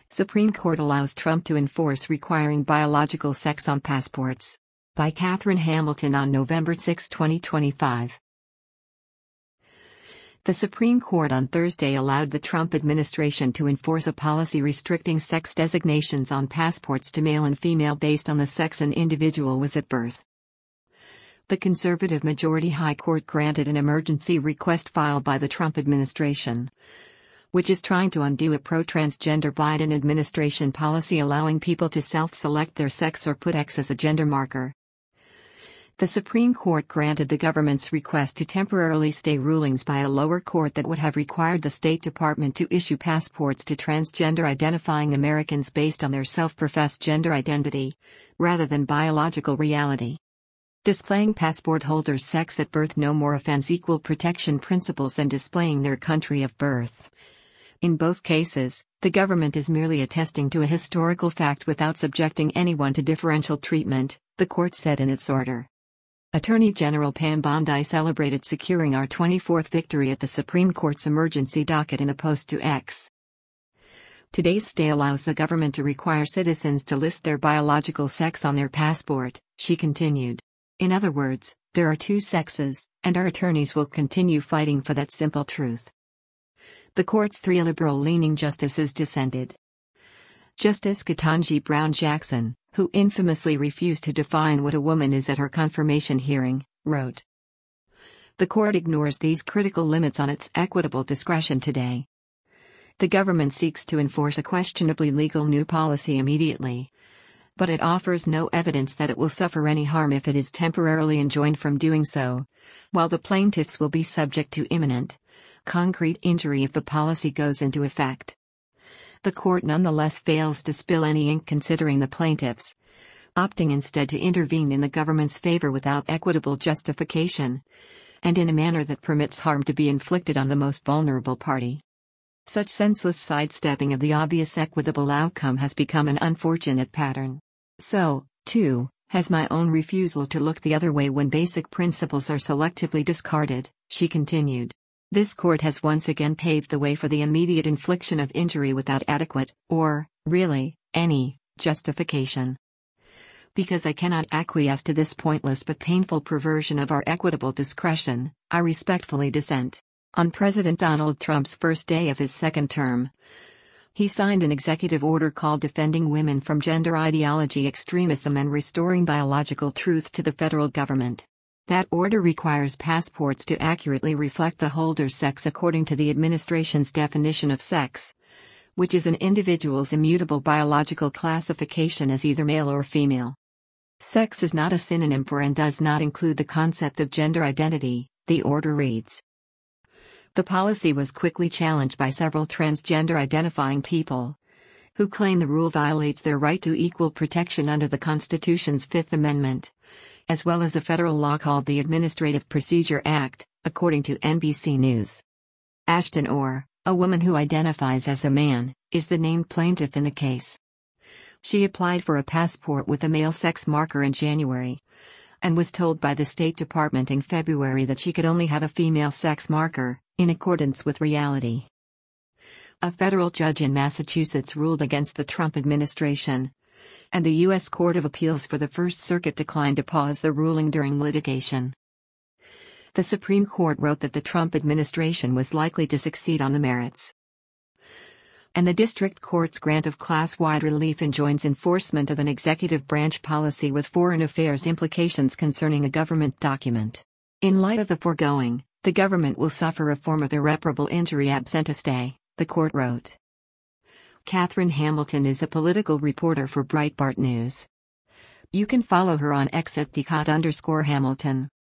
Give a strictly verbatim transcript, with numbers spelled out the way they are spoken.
Supreme Court allows Trump to enforce requiring biological sex on passports. By Catherine Hamilton on November sixth, twenty twenty-five. The Supreme Court on Thursday allowed the Trump administration to enforce a policy restricting sex designations on passports to male and female based on the sex an individual was at birth. The conservative majority High Court granted an emergency request filed by the Trump administration, which is trying to undo a pro-transgender Biden administration policy allowing people to self-select their sex or put X as a gender marker. The Supreme Court granted the government's request to temporarily stay rulings by a lower court that would have required the State Department to issue passports to transgender-identifying Americans based on their self-professed gender identity, rather than biological reality. Displaying passport holders' sex at birth no more offends equal protection principles than displaying their country of birth. In both cases, the government is merely attesting to a historical fact without subjecting anyone to differential treatment, the court said in its order. Attorney General Pam Bondi celebrated securing our twenty-fourth victory at the Supreme Court's emergency docket in a post to X. Today's stay allows the government to require citizens to list their biological sex on their passport, she continued. In other words, there are two sexes, and our attorneys will continue fighting for that simple truth. The court's three liberal-leaning justices dissented. Justice Ketanji Brown Jackson, who infamously refused to define what a woman is at her confirmation hearing, wrote, "The court ignores these critical limits on its equitable discretion today. The government seeks to enforce a questionably legal new policy immediately, but it offers no evidence that it will suffer any harm if it is temporarily enjoined from doing so, while the plaintiffs will be subject to imminent, concrete injury if the policy goes into effect." The court nonetheless fails to spill any ink considering the plaintiffs, opting instead to intervene in the government's favor without equitable justification, and in a manner that permits harm to be inflicted on the most vulnerable party. Such senseless sidestepping of the obvious equitable outcome has become an unfortunate pattern. So, too, has my own refusal to look the other way when basic principles are selectively discarded, she continued. This court has once again paved the way for the immediate infliction of injury without adequate, or, really, any, justification. Because I cannot acquiesce to this pointless but painful perversion of our equitable discretion, I respectfully dissent. On President Donald Trump's first day of his second term, he signed an executive order called Defending Women from Gender Ideology Extremism and Restoring Biological Truth to the Federal Government. That order requires passports to accurately reflect the holder's sex according to the administration's definition of sex, which is an individual's immutable biological classification as either male or female. Sex is not a synonym for and does not include the concept of gender identity, the order reads. The policy was quickly challenged by several transgender-identifying people, who claim the rule violates their right to equal protection under the Constitution's Fifth Amendment, as well as the federal law called the Administrative Procedure Act, according to N B C News. Ashton Orr, a woman who identifies as a man, is the named plaintiff in the case. She applied for a passport with a male sex marker in January, and was told by the State Department in February that she could only have a female sex marker, in accordance with reality. A federal judge in Massachusetts ruled against the Trump administration, and the U S Court of Appeals for the First Circuit declined to pause the ruling during litigation. The Supreme Court wrote that the Trump administration was likely to succeed on the merits, and the district court's grant of class-wide relief enjoins enforcement of an executive branch policy with foreign affairs implications concerning a government document. In light of the foregoing, the government will suffer a form of irreparable injury absent a stay, the court wrote. Catherine Hamilton is a political reporter for Breitbart News. You can follow her on X at the cot underscore Hamilton.